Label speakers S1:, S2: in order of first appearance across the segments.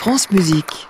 S1: France Musique.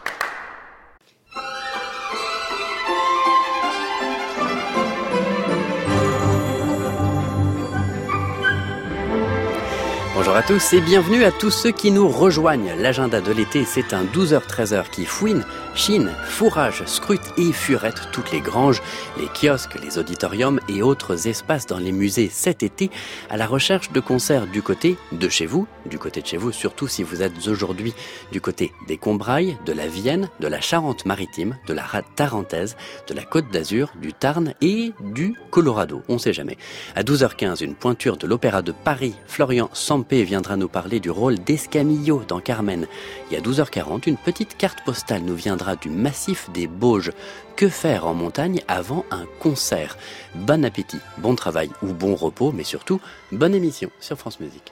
S2: Bonjour à tous et bienvenue à tous ceux qui nous rejoignent. L'agenda de l'été, c'est un 12h-13h qui fouine, chine, fourrage, scrute et furette toutes les granges, les kiosques, les auditoriums et autres espaces dans les musées cet été à la recherche de concerts du côté de chez vous, surtout si vous êtes aujourd'hui du côté des Combrailles, de la Vienne, de la Charente-Maritime, de la Tarentaise, de la Côte d'Azur, du Tarn et du Colorado. On sait jamais. À 12h15, une pointure de l'Opéra de Paris, Florian Sampé viendra nous parler du rôle d'Escamillo dans Carmen. Et à 12h40, une petite carte postale nous viendra du massif des Bauges. Que faire en montagne avant un concert ? Bon appétit, bon travail ou bon repos, mais surtout, bonne émission sur France Musique.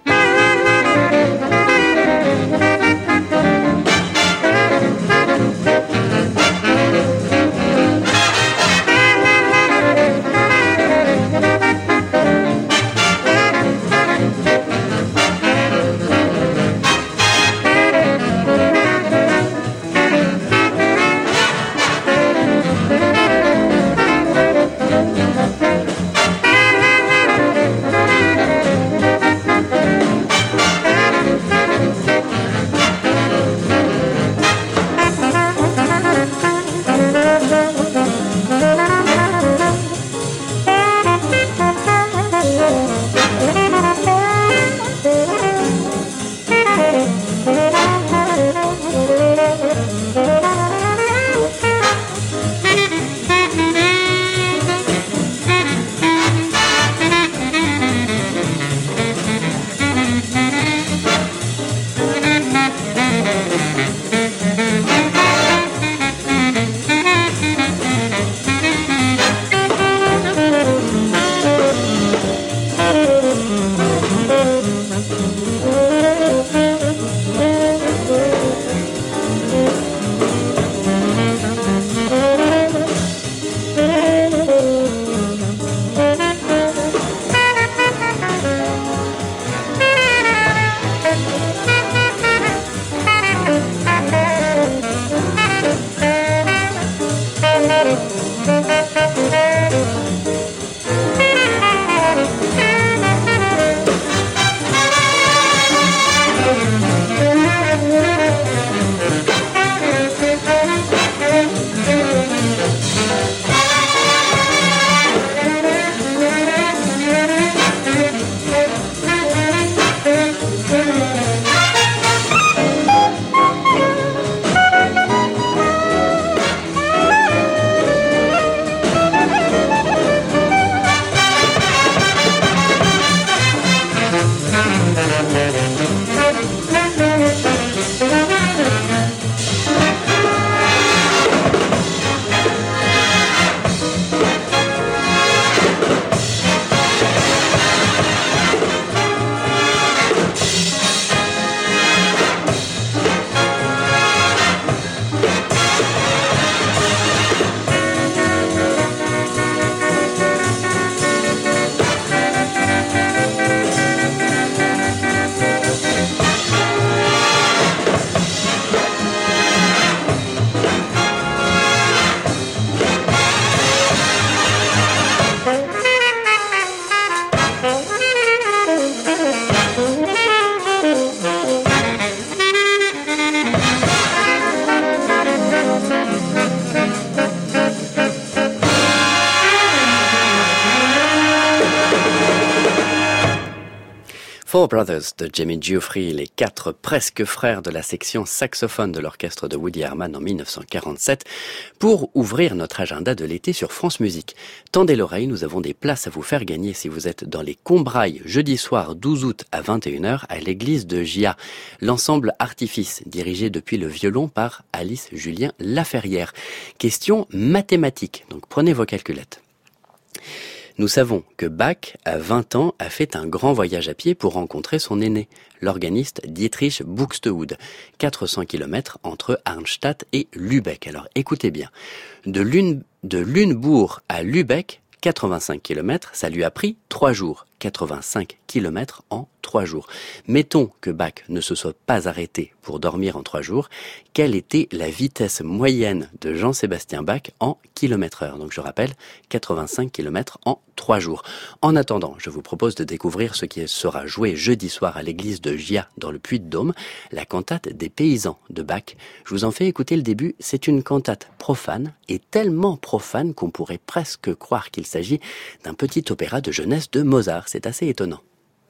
S2: Four Brothers de Jimmy Giuffre, les 4 presque frères de la section saxophone de l'orchestre de Woody Herman en 1947, pour ouvrir notre agenda de l'été sur France Musique. Tendez l'oreille, nous avons des places à vous faire gagner si vous êtes dans les Combrailles, jeudi soir 12 août à 21h à l'église de Gia. L'ensemble Artifice, dirigé depuis le violon par Alice Julien Laferrière. Question mathématique, donc prenez vos calculettes. Nous savons que Bach, à 20 ans, a fait un grand voyage à pied pour rencontrer son aîné, l'organiste Dietrich Buxtehude, 400 km entre Arnstadt et Lübeck. Alors écoutez bien, de Lunebourg à Lübeck, 85 km, ça lui a pris 3 jours. 85 km en 3 jours. Mettons que Bach ne se soit pas arrêté pour dormir en 3 jours. Quelle était la vitesse moyenne de Jean-Sébastien Bach en km/h? Donc je rappelle, 85 km en 3 jours. En attendant, je vous propose de découvrir ce qui sera joué jeudi soir à l'église de Giat dans le Puy-de-Dôme, la cantate des paysans de Bach. Je vous en fais écouter le début. C'est une cantate profane et tellement profane qu'on pourrait presque croire qu'il s'agit d'un petit opéra de jeunesse de Mozart. C'est assez étonnant.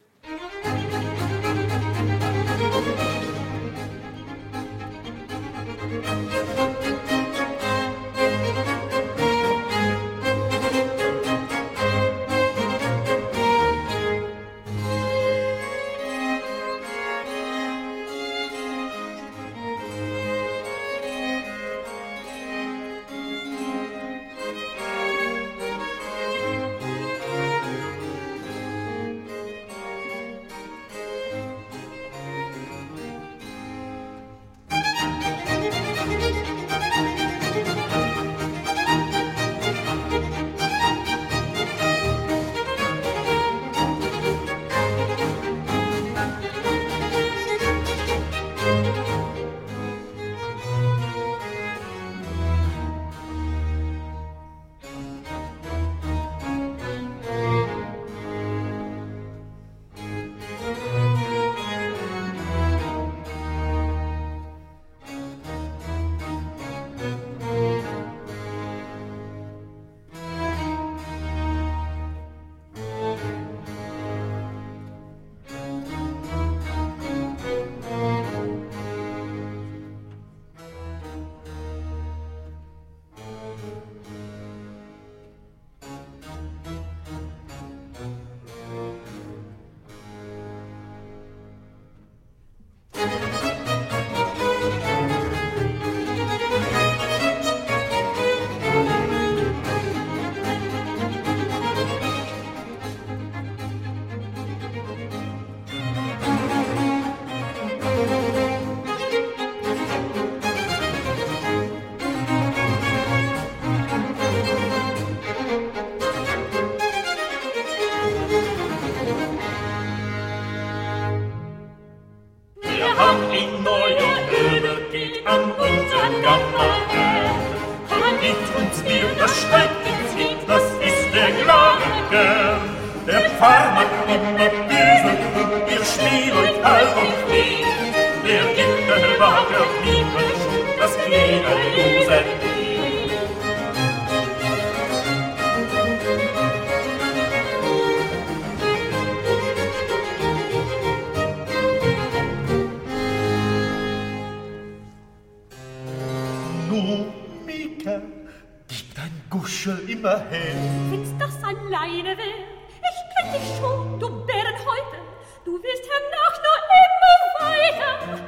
S1: Wenn's das alleine wär, ich kenn dich schon, du Bärenhäuter, du wirst hernach nur immer weiter.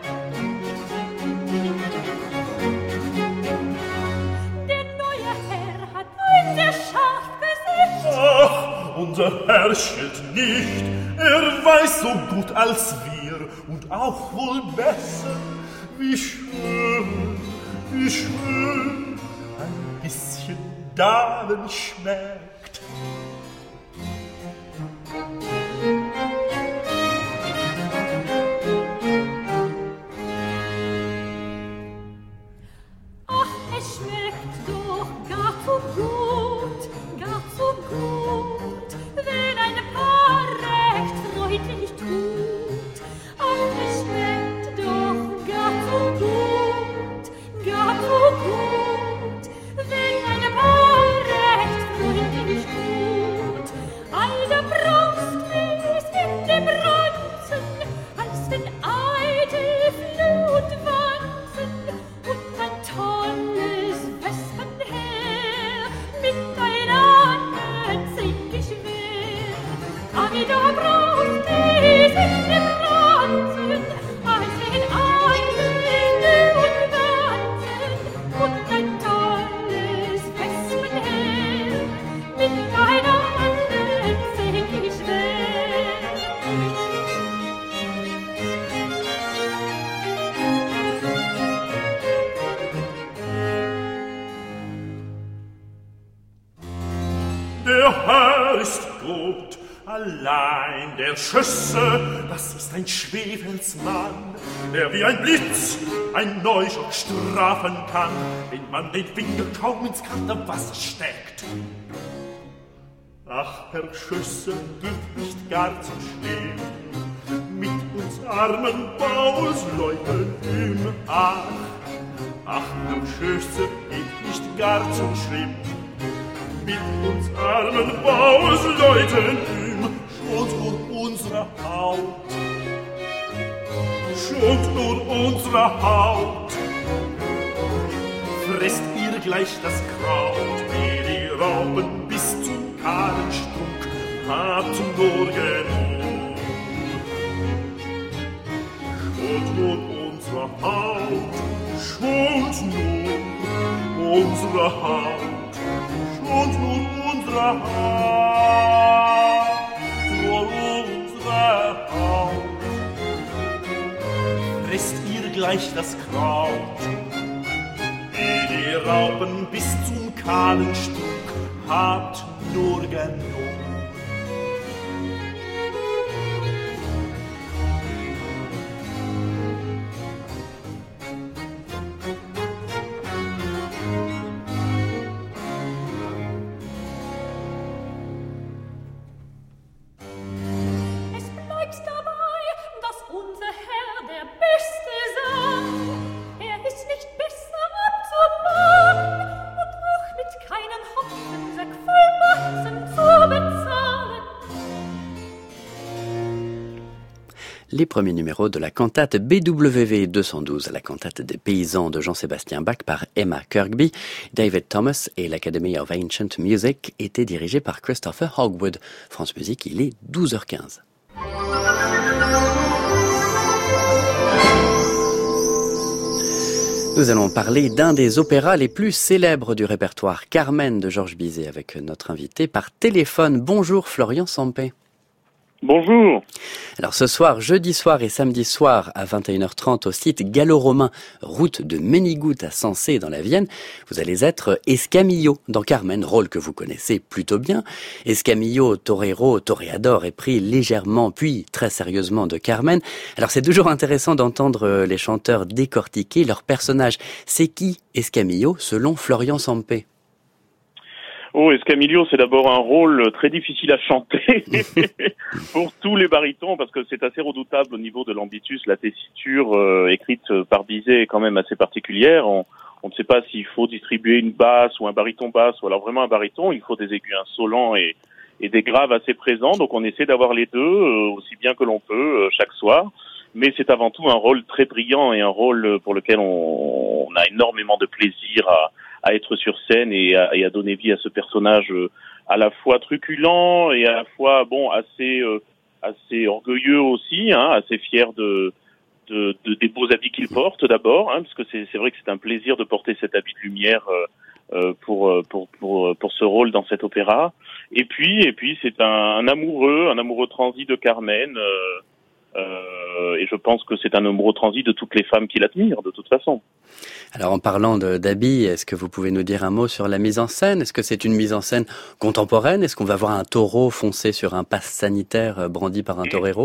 S1: Der neue Herr hat ein sehr scharf Gesicht.
S3: Ach, unser Herr schilt nicht, er weiß so gut als wir und auch wohl besser, wie schön, ein bisschen Damen schmeckt.
S1: Ach, es schmeckt doch gar zu gut, wenn ein Paar recht freundlich tut. Ach, es schmeckt doch gar zu gut, wenn ein Paar recht freundlich tut. All der Brust ist in dem Ranzen, als wenn eitel Flut wanzen und ein tolles Wespenheer miteinander ziemlich schwer. All der Brust ist in dem Ranzen, als wenn eitel Flut wanzen und ein tolles Wespenheer miteinander ziemlich schwer.
S3: Der Herr ist gut, Allein der Schüsse, das ist ein Schwefelsmann, der wie ein Blitz ein Neuschlag strafen kann, wenn man den Finger kaum ins kalte Wasser steckt. Ach, Herr Schüsse, geht nicht gar so schlimm, mit uns armen Bauersleuten im Ach. Ach, Herr Schüsse, geht nicht gar so schlimm, mit uns armen Bauersleuten schont nur unsere Haut, schont nur unsere Haut. Fresst ihr gleich das Kraut, wie die Raupen bis zum kahlen Strunk, habt nur genug. Schont nur unsere Haut, schont nur unsere Haut, schont nur unsere Haut, nur unsere Haut. Fresst ihr gleich das Kraut, wie die Raupen bis zum kahlen Strunk, habt nur genug.
S2: Les premiers numéros de la cantate BWV 212, la cantate des paysans de Jean-Sébastien Bach par Emma Kirkby, David Thomas et l'Academy of Ancient Music étaient dirigés par Christopher Hogwood. France Musique, il est 12h15. Nous allons parler d'un des opéras les plus célèbres du répertoire, Carmen de Georges Bizet, avec notre invité par téléphone. Bonjour Florian Sampé.
S4: Bonjour.
S2: Alors ce soir, jeudi soir et samedi soir à 21h30 au site gallo-romain, route de Ménigout à Sensé dans la Vienne, vous allez être Escamillo dans Carmen, rôle que vous connaissez plutôt bien. Escamillo, torero, toreador est pris légèrement puis très sérieusement de Carmen. Alors c'est toujours intéressant d'entendre les chanteurs décortiquer leurs personnages. C'est qui Escamillo selon Florian Sampé?
S4: Oh, Escamillo, c'est d'abord un rôle très difficile à chanter pour tous les barytons, parce que c'est assez redoutable au niveau de l'ambitus. La tessiture écrite par Bizet est quand même assez particulière. On ne sait pas s'il faut distribuer une basse ou un baryton basse, ou alors vraiment un baryton. Il faut des aigus insolents et des graves assez présents. Donc on essaie d'avoir les deux aussi bien que l'on peut chaque soir. Mais c'est avant tout un rôle très brillant et un rôle pour lequel on a énormément de plaisir à être sur scène et à donner vie à ce personnage à la fois truculent et à la fois assez orgueilleux aussi, assez fier des beaux habits qu'il porte d'abord, parce que c'est vrai que c'est un plaisir de porter cet habit de lumière pour ce rôle dans cet opéra. Et puis c'est un amoureux transi de Carmen. Et je pense que c'est un amoureux transi de toutes les femmes qui l'admirent, de toute façon.
S2: Alors en parlant d'habits, est-ce que vous pouvez nous dire un mot sur la mise en scène? Est-ce que c'est une mise en scène contemporaine? Est-ce qu'on va voir un taureau foncer sur un passe sanitaire brandi par un torero?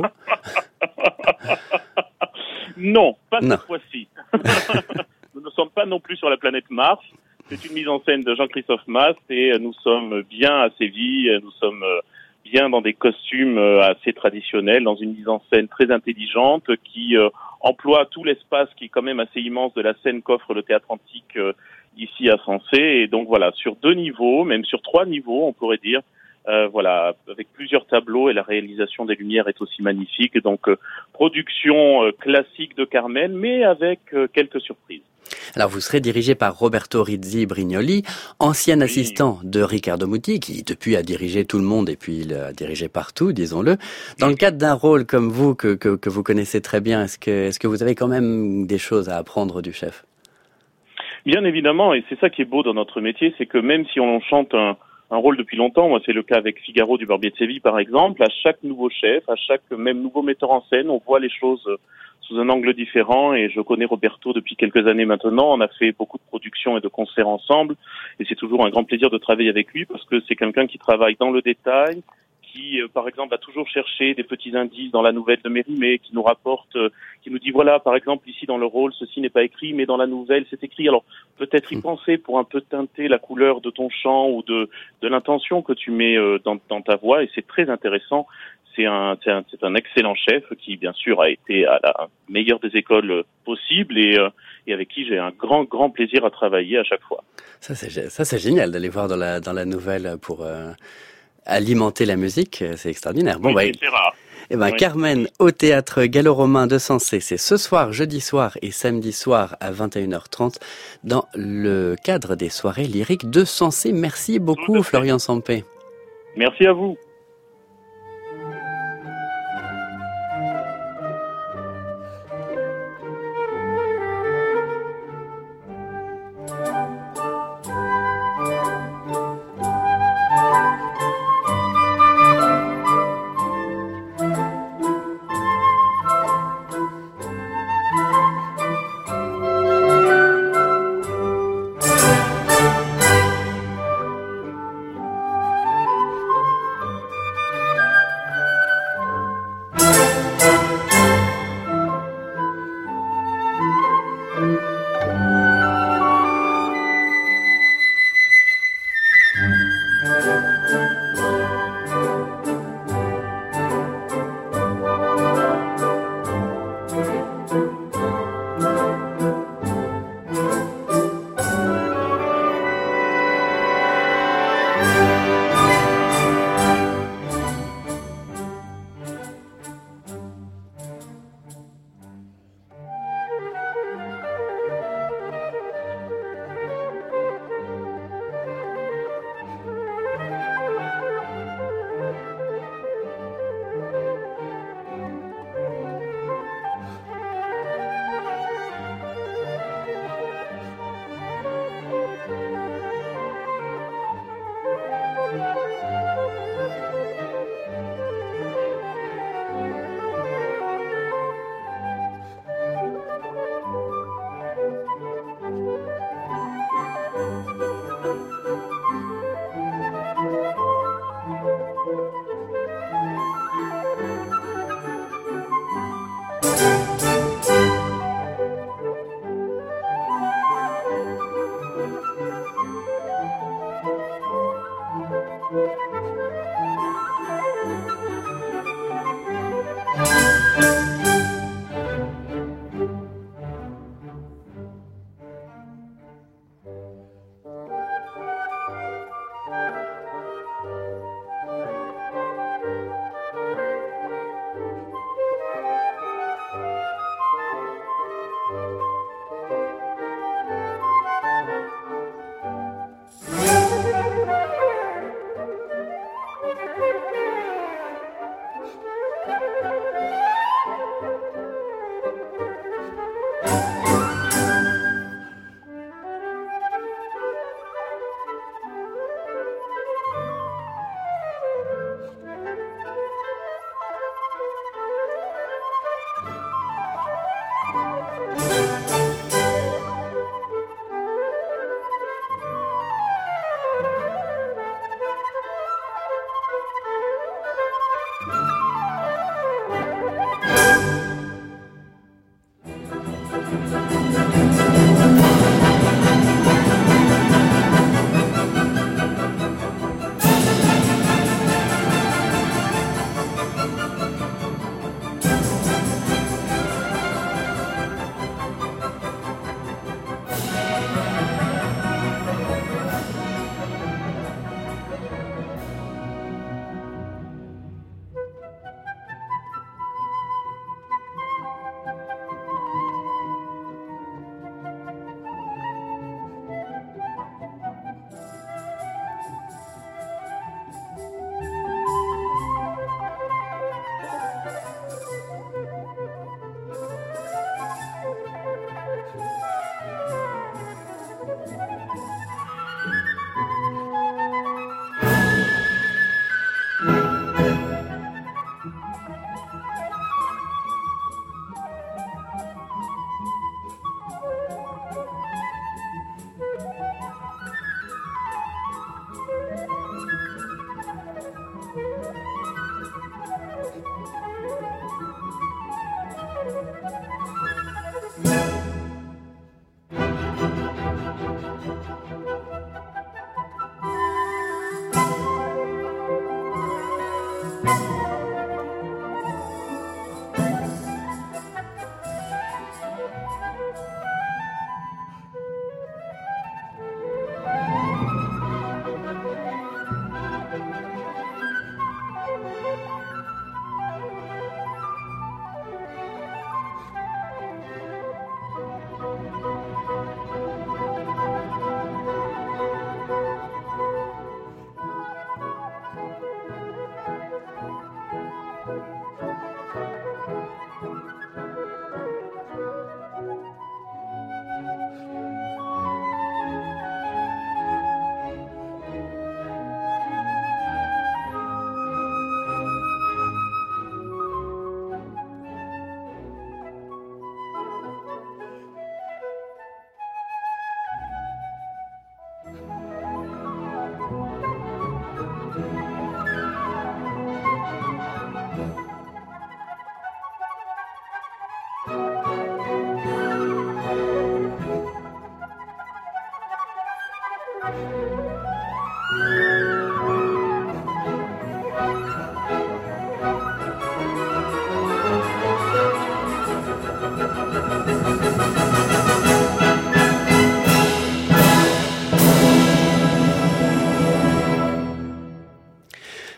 S4: Non, pas cette fois-ci. Nous ne sommes pas non plus sur la planète Mars. C'est une mise en scène de Jean-Christophe Mast et nous sommes bien à Séville, nous sommes bien dans des costumes assez traditionnels, dans une mise en scène très intelligente qui emploie tout l'espace qui est quand même assez immense de la scène qu'offre le théâtre antique ici à Sensé. Et donc voilà, sur 2 niveaux, même sur 3 niveaux, on pourrait dire, avec plusieurs tableaux et la réalisation des lumières est aussi magnifique. Donc production classique de Carmen, mais avec quelques surprises.
S2: Alors vous serez dirigé par Roberto Rizzi Brignoli, ancien assistant de Riccardo Muti, qui depuis a dirigé tout le monde et puis il a dirigé partout, disons-le. Dans le cadre d'un rôle comme vous, que vous connaissez très bien, est-ce que vous avez quand même des choses à apprendre du chef?
S4: Bien évidemment, et c'est ça qui est beau dans notre métier, c'est que même si on chante un rôle depuis longtemps, moi c'est le cas avec Figaro du Barbier de Séville par exemple, à chaque nouveau chef, à chaque même nouveau metteur en scène, on voit les choses sous un angle différent, et je connais Roberto depuis quelques années maintenant. On a fait beaucoup de productions et de concerts ensemble, et c'est toujours un grand plaisir de travailler avec lui parce que c'est quelqu'un qui travaille dans le détail, qui, par exemple, va toujours chercher des petits indices dans la nouvelle de Mérimée, qui nous rapporte, qui nous dit voilà, par exemple, ici dans le rôle, ceci n'est pas écrit, mais dans la nouvelle, c'est écrit. Alors peut-être y penser pour un peu teinter la couleur de ton chant ou de l'intention que tu mets dans ta voix, et c'est très intéressant. C'est un excellent chef qui, bien sûr, a été à la meilleure des écoles possibles et avec qui j'ai un grand plaisir à travailler à chaque fois.
S2: Ça c'est génial d'aller voir dans la nouvelle pour alimenter la musique. C'est extraordinaire. Bon,
S4: oui, c'est rare.
S2: Eh ben, oui. Carmen, au théâtre Gallo-Romain de Sensé, c'est ce soir, jeudi soir et samedi soir à 21h30 dans le cadre des soirées lyriques de Sensé. Merci beaucoup, Florian Sampé.
S4: Merci à vous.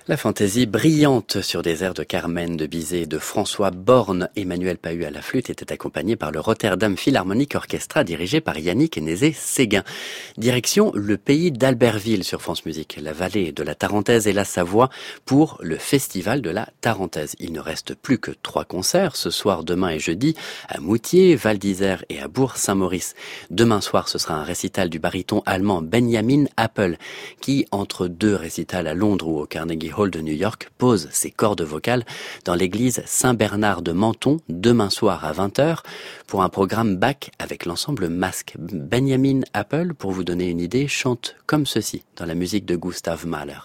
S2: La fantaisie brillante sur des airs de Carmen, de Bizet, de François Borne, Emmanuel Pahud à la flûte était accompagné par le Rotterdam Philharmonic Orchestra dirigé par Yannick Nézet-Séguin. Direction le pays d'Albertville sur France Musique, la vallée de la Tarentaise et la Savoie pour le Festival de la Tarentaise. Il ne reste plus que 3 concerts ce soir, demain et jeudi à Moutier, Val d'Isère et à Bourg-Saint-Maurice. Demain soir, ce sera un récital du baryton allemand Benjamin Appel qui, entre 2 récitals à Londres ou au Carnegie Hall de New York, pose ses cordes vocales dans l'église Saint-Bernard de Menton demain soir à 20h pour un programme Bach avec l'ensemble Masque. Benjamin Appel, pour vous donner une idée, chante comme ceci dans la musique de Gustav Mahler.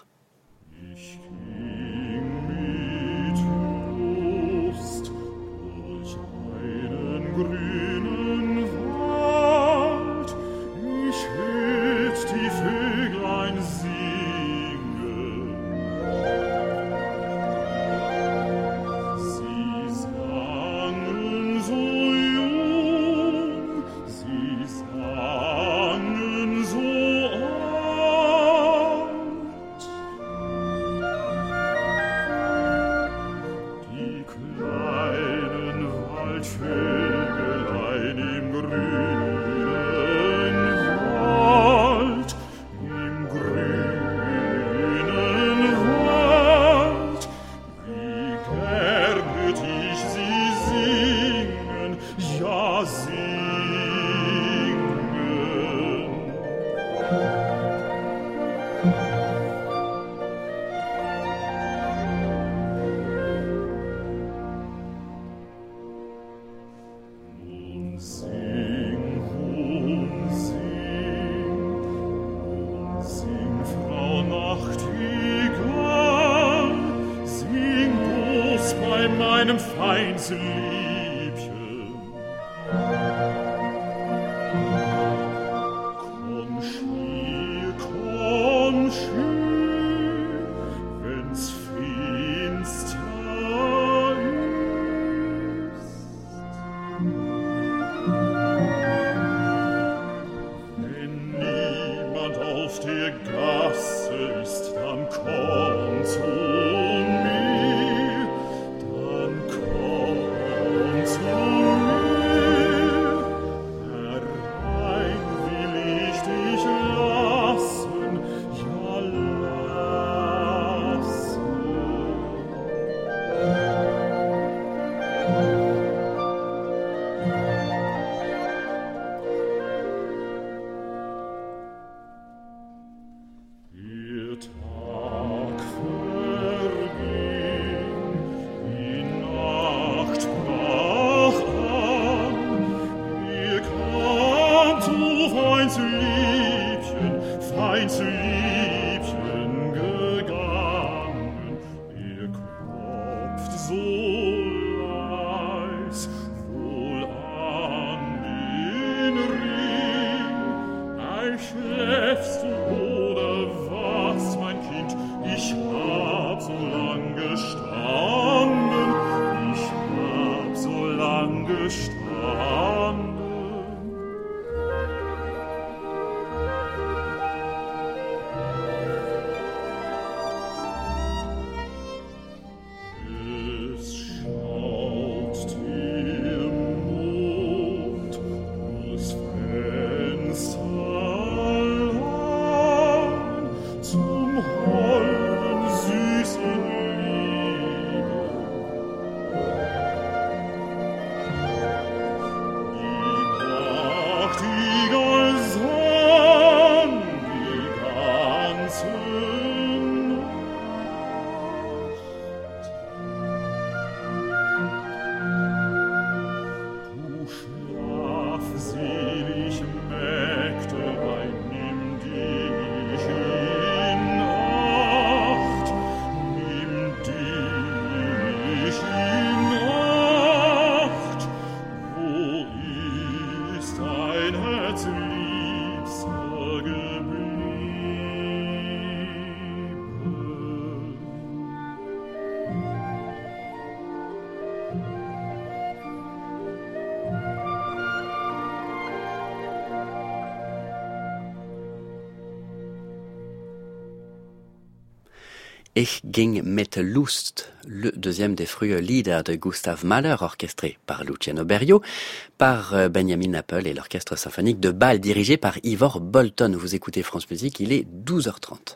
S2: Ich ging mit Lust, le deuxième des frühen Lieder de Gustav Mahler, orchestré par Luciano Berio, par Benjamin Appel et l'orchestre symphonique de Bâle, dirigé par Ivor Bolton. Vous écoutez France Musique, il est 12h30.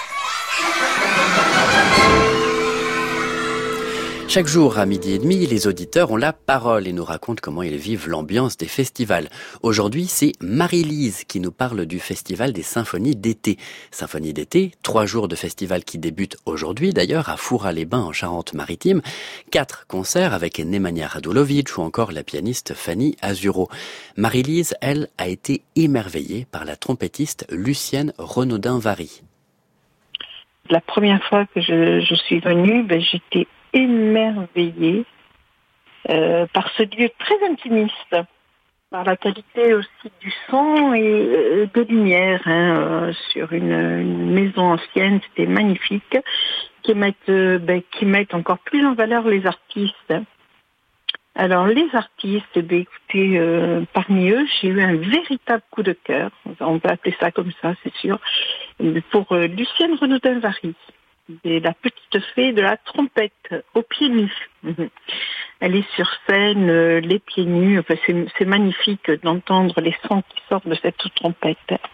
S2: Chaque jour à 12h30, les auditeurs ont la parole et nous racontent comment ils vivent l'ambiance des festivals. Aujourd'hui, c'est Marie-Lise qui nous parle du festival des symphonies d'été. Symphonies d'été, 3 jours de festival qui débutent aujourd'hui d'ailleurs à Fouras-les-Bains en Charente-Maritime. 4 concerts avec Nemanja Radulovic ou encore la pianiste Fanny Azuro. Marie-Lise, elle, a été émerveillée par la trompettiste Lucienne Renaudin-Vary.
S5: La première fois que je suis venue, j'étais émerveillée par ce lieu très intimiste, par la qualité aussi du son et de lumière sur une maison ancienne. C'était magnifique, qui mettent encore plus en valeur les artistes. Alors les artistes, écoutez, parmi eux, j'ai eu un véritable coup de cœur, on peut appeler ça comme ça, c'est sûr, pour Lucienne Renaudin-Vary. C'est la petite fée de la trompette aux pieds nus. Elle est sur scène, les pieds nus. Enfin, c'est magnifique d'entendre les sons qui sortent de cette trompette.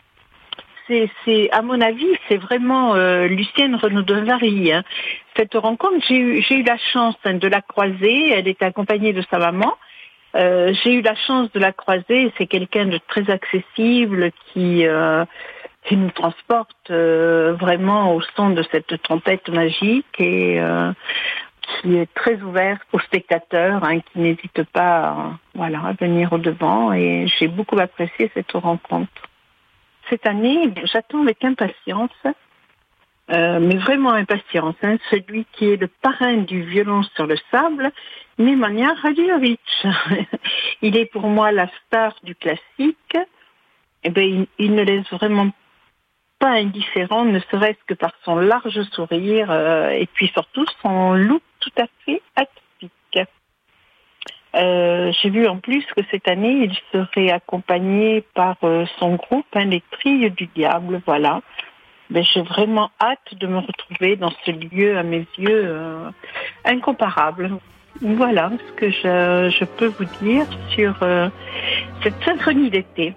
S5: C'est à mon avis, c'est vraiment Lucienne Renaudin-Vary. Cette rencontre, j'ai eu la chance de la croiser. Elle était accompagnée de sa maman. J'ai eu la chance de la croiser. C'est quelqu'un de très accessible qui nous transporte vraiment au son de cette trompette magique et qui est très ouverte aux spectateurs, qui n'hésite pas à venir au devant. Et j'ai beaucoup apprécié cette rencontre. Cette année, j'attends avec impatience, mais vraiment impatience, celui qui est le parrain du violon sur le sable, Nemanja Radulovic. Il est pour moi la star du classique. Il ne laisse vraiment pas indifférent, ne serait-ce que par son large sourire et puis surtout son look tout à fait atypique. J'ai vu en plus que cette année, il serait accompagné par son groupe, les Trilles du Diable. Voilà. J'ai vraiment hâte de me retrouver dans ce lieu, à mes yeux, incomparable. Voilà ce que je peux vous dire sur cette symphonie d'été.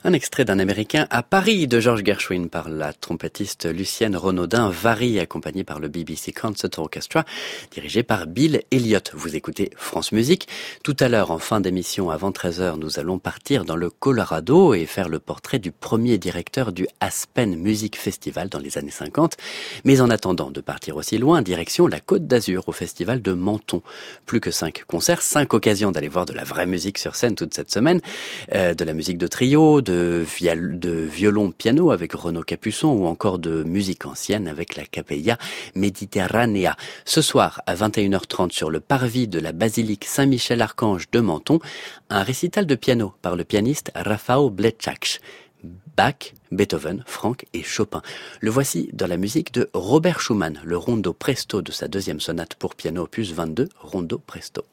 S2: Un extrait d'un Américain à Paris de George Gershwin par la trompettiste Lucienne Renaudin, Vary, accompagnée par le BBC Concert Orchestra, dirigé par Bill Elliott. Vous écoutez France Musique. Tout à l'heure, en fin d'émission, avant 13h, nous allons partir dans le Colorado et faire le portrait du premier directeur du Aspen Music Festival dans les années 50. Mais en attendant de partir aussi loin, direction la Côte d'Azur, au festival de Menton. Plus que 5 concerts, 5 occasions d'aller voir de la vraie musique sur scène toute cette semaine, de la musique de trio, de violon piano avec Renaud Capuçon ou encore de musique ancienne avec la Capella Mediterranea. Ce soir à 21h30 sur le parvis de la basilique Saint-Michel-Archange de Menton, un récital de piano par le pianiste Rafał Bleczacz. Bach, Beethoven, Franck et Chopin. Le voici dans la musique de Robert Schumann, le rondo presto de sa deuxième sonate pour piano opus 22, rondo presto.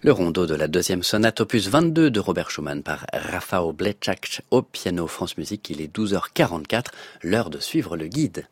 S2: Le rondo de la deuxième sonate opus 22 de Robert Schumann par Rafał Blecak au piano France Musique. Il est 12h44, l'heure de suivre le guide.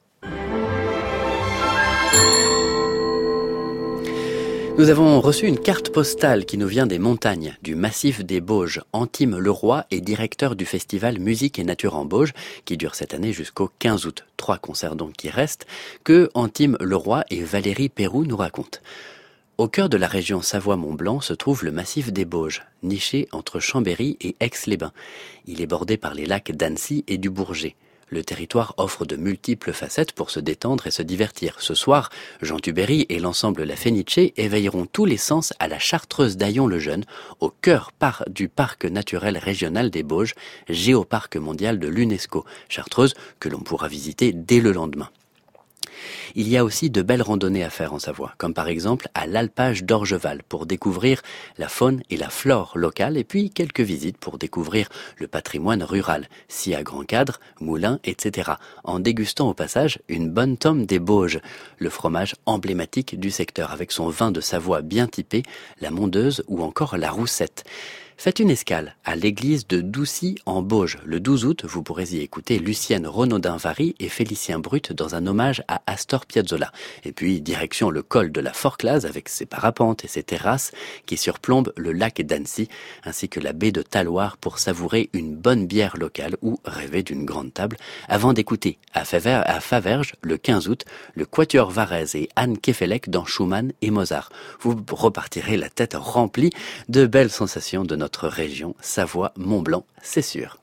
S2: Nous avons reçu une carte postale qui nous vient des montagnes, du massif des Bauges. Antime Leroy est directeur du festival Musique et Nature en Bauges, qui dure cette année jusqu'au 15 août. 3 concerts donc qui restent, que Antime Leroy et Valérie Perroux nous racontent. Au cœur de la région Savoie-Mont-Blanc se trouve le massif des Bauges, niché entre Chambéry et Aix-les-Bains. Il est bordé par les lacs d'Annecy et du Bourget. Le territoire offre de multiples facettes pour se détendre et se divertir. Ce soir, Jean Tubéry et l'ensemble La Fenice éveilleront tous les sens à la Chartreuse d'Aillon-le-Jeune, au cœur du parc naturel régional des Bauges, géoparc mondial de l'UNESCO. Chartreuse que l'on pourra visiter dès le lendemain. Il y a aussi de belles randonnées à faire en Savoie, comme par exemple à l'Alpage d'Orgeval pour découvrir la faune et la flore locale et puis quelques visites pour découvrir le patrimoine rural, scie à grand cadre, moulins, etc. en dégustant au passage une bonne tome des Bauges, le fromage emblématique du secteur avec son vin de Savoie bien typé, la mondeuse ou encore la roussette. Faites une escale à l'église de Doucy en Bauges. Le 12 août, vous pourrez y écouter Lucienne Renaudin-Vary et Félicien Brut dans un hommage à Astor Piazzolla. Et puis, direction le col de la Forclaz avec ses parapentes et ses terrasses qui surplombent le lac d'Annecy ainsi que la baie de Talloires pour savourer une bonne bière locale ou rêver d'une grande table avant d'écouter à Faverges le 15 août le Quatuor Varèse et Anne Kefelec dans Schumann et Mozart. Vous repartirez la tête remplie de belles sensations de notre région Savoie-Mont-Blanc, c'est sûr.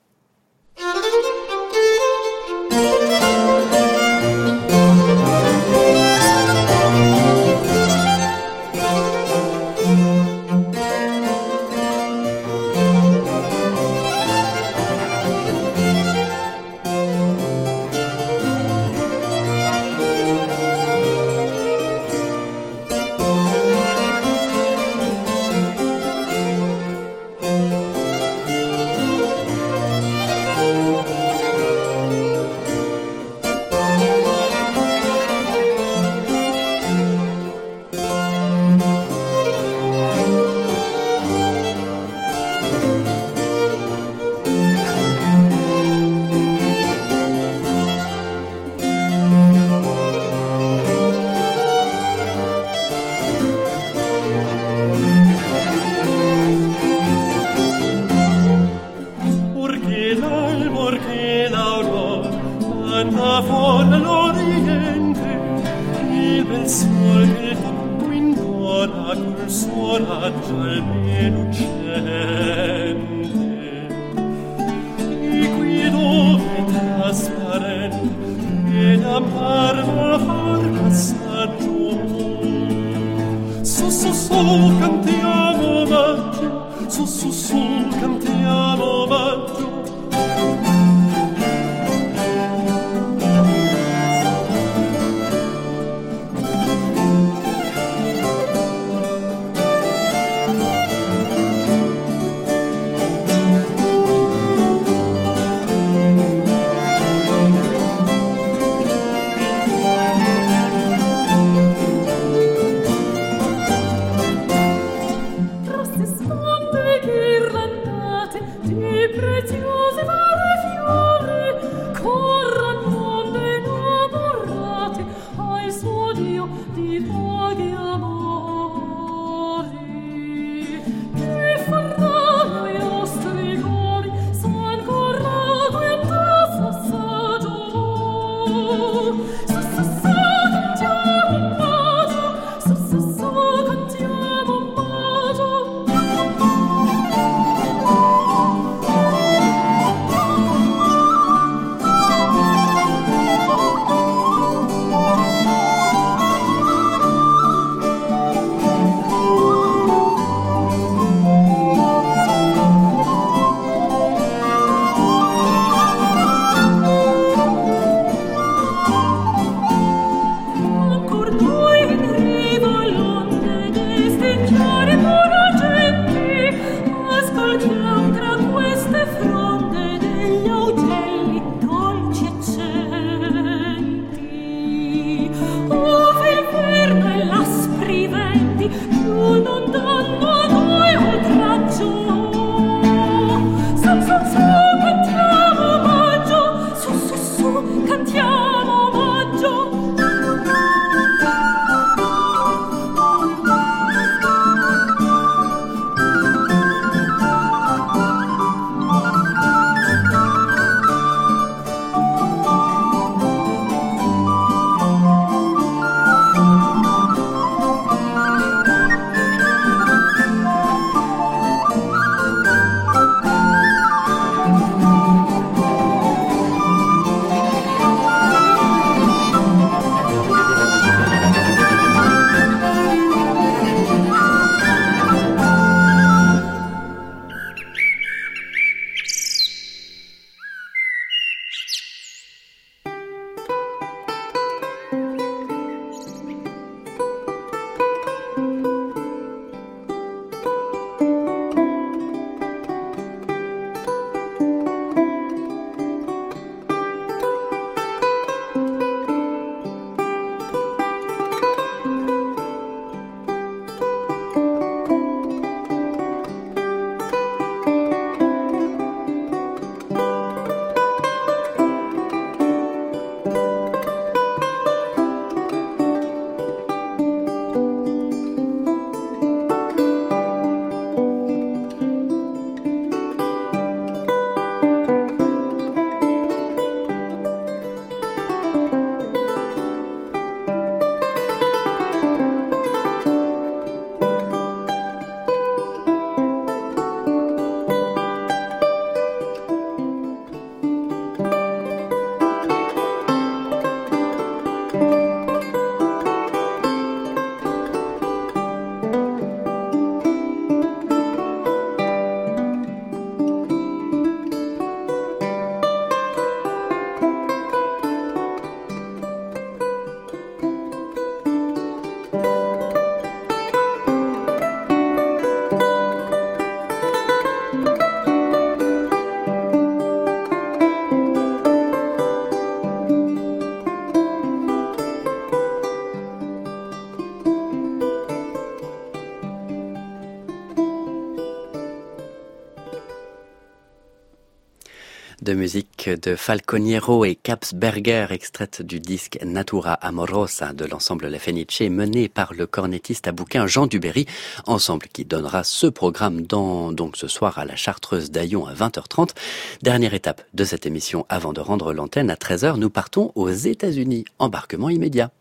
S2: de musique de Falconiero et Capsberger, extraite du disque Natura Amorosa de l'ensemble La Fenice, mené par le cornettiste à bouquin Jean Duberry, ensemble qui donnera ce programme donc ce soir à la Chartreuse d'Aillon à 20h30. Dernière étape de cette émission avant de rendre l'antenne à 13h, nous partons aux États-Unis. Embarquement immédiat.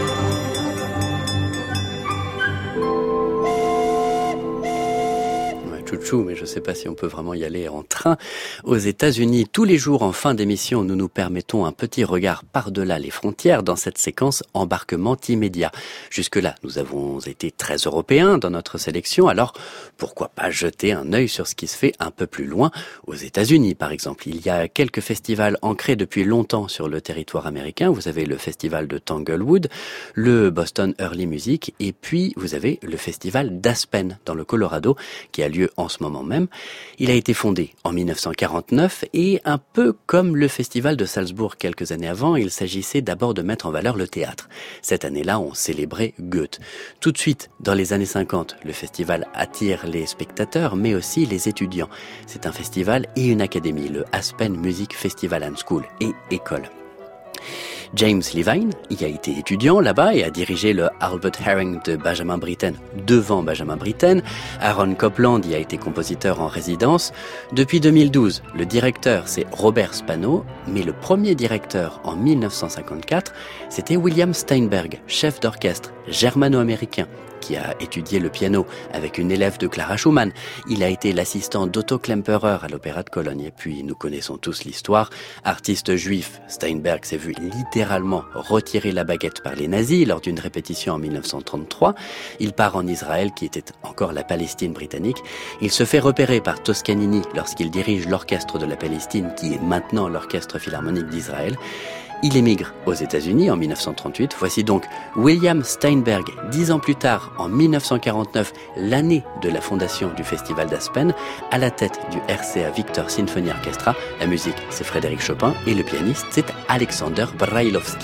S2: Chouchou, mais je ne sais pas si on peut vraiment y aller en train. Aux États-Unis, tous les jours en fin d'émission, nous nous permettons un petit regard par-delà les frontières dans cette séquence embarquement immédiat. Jusque-là, nous avons été très européens dans notre sélection, alors pourquoi pas jeter un œil sur ce qui se fait un peu plus loin, aux États-Unis par exemple. Il y a quelques festivals ancrés depuis longtemps sur le territoire américain. Vous avez le festival de Tanglewood, le Boston Early Music, et puis vous avez le festival d'Aspen dans le Colorado, qui a lieu en ce moment même. Il a été fondé en 1949 et un peu comme le festival de Salzbourg quelques années avant, il s'agissait d'abord de mettre en valeur le théâtre. Cette année-là, on célébrait Goethe. Tout de suite, dans les années 50, le festival attire les spectateurs, mais aussi les étudiants. C'est un festival et une académie, le Aspen Music Festival and School et école. James Levine y a été étudiant là-bas et a dirigé le Albert Herring de Benjamin Britten devant Benjamin Britten. Aaron Copland y a été compositeur en résidence. Depuis 2012, le directeur c'est Robert Spano, mais le premier directeur en 1954, c'était William Steinberg, chef d'orchestre germano-américain, qui a étudié le piano avec une élève de Clara Schumann. Il a été l'assistant d'Otto Klemperer à l'Opéra de Cologne. Et puis, nous connaissons tous l'histoire. Artiste juif, Steinberg s'est vu littéralement retirer la baguette par les nazis lors d'une répétition en 1933. Il part en Israël, qui était encore la Palestine britannique. Il se fait repérer par Toscanini lorsqu'il dirige l'orchestre de la Palestine, qui est maintenant l'Orchestre Philharmonique d'Israël. Il émigre aux États-Unis en 1938. Voici donc William Steinberg, 10 ans plus tard, en 1949, l'année de la fondation du Festival d'Aspen, à la tête du RCA Victor Symphony Orchestra. La musique, c'est Frédéric Chopin et le pianiste, c'est Alexander Brailovsky.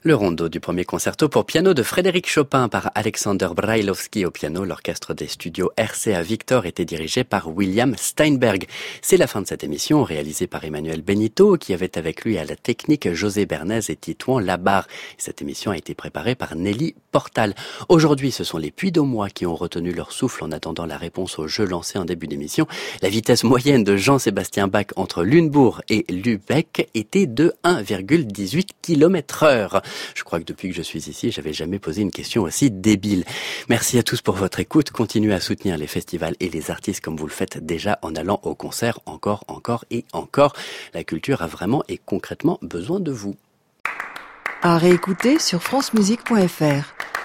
S2: Le rondo du premier concerto pour piano de Frédéric Chopin par Alexander Brailovsky au piano. L'orchestre des studios RCA Victor était dirigé par William Steinberg. C'est la fin de cette émission réalisée par Emmanuel Benito qui avait avec lui à la technique José Bernays et Titouan Labarre. Cette émission a été préparée par Nelly Portal. Aujourd'hui, ce sont les Puy-d'Aumois qui ont retenu leur souffle en attendant la réponse au jeu lancé en début d'émission. La vitesse moyenne de Jean-Sébastien Bach entre Lunebourg et Lübeck était de 1,18 km/h. Je crois que depuis que je suis ici, j'avais jamais posé une question aussi débile. Merci à tous pour votre écoute. Continuez à soutenir les festivals et les artistes comme vous le faites déjà en allant au concert encore et encore. La culture a vraiment et concrètement besoin de vous.
S6: À réécouter sur francemusique.fr.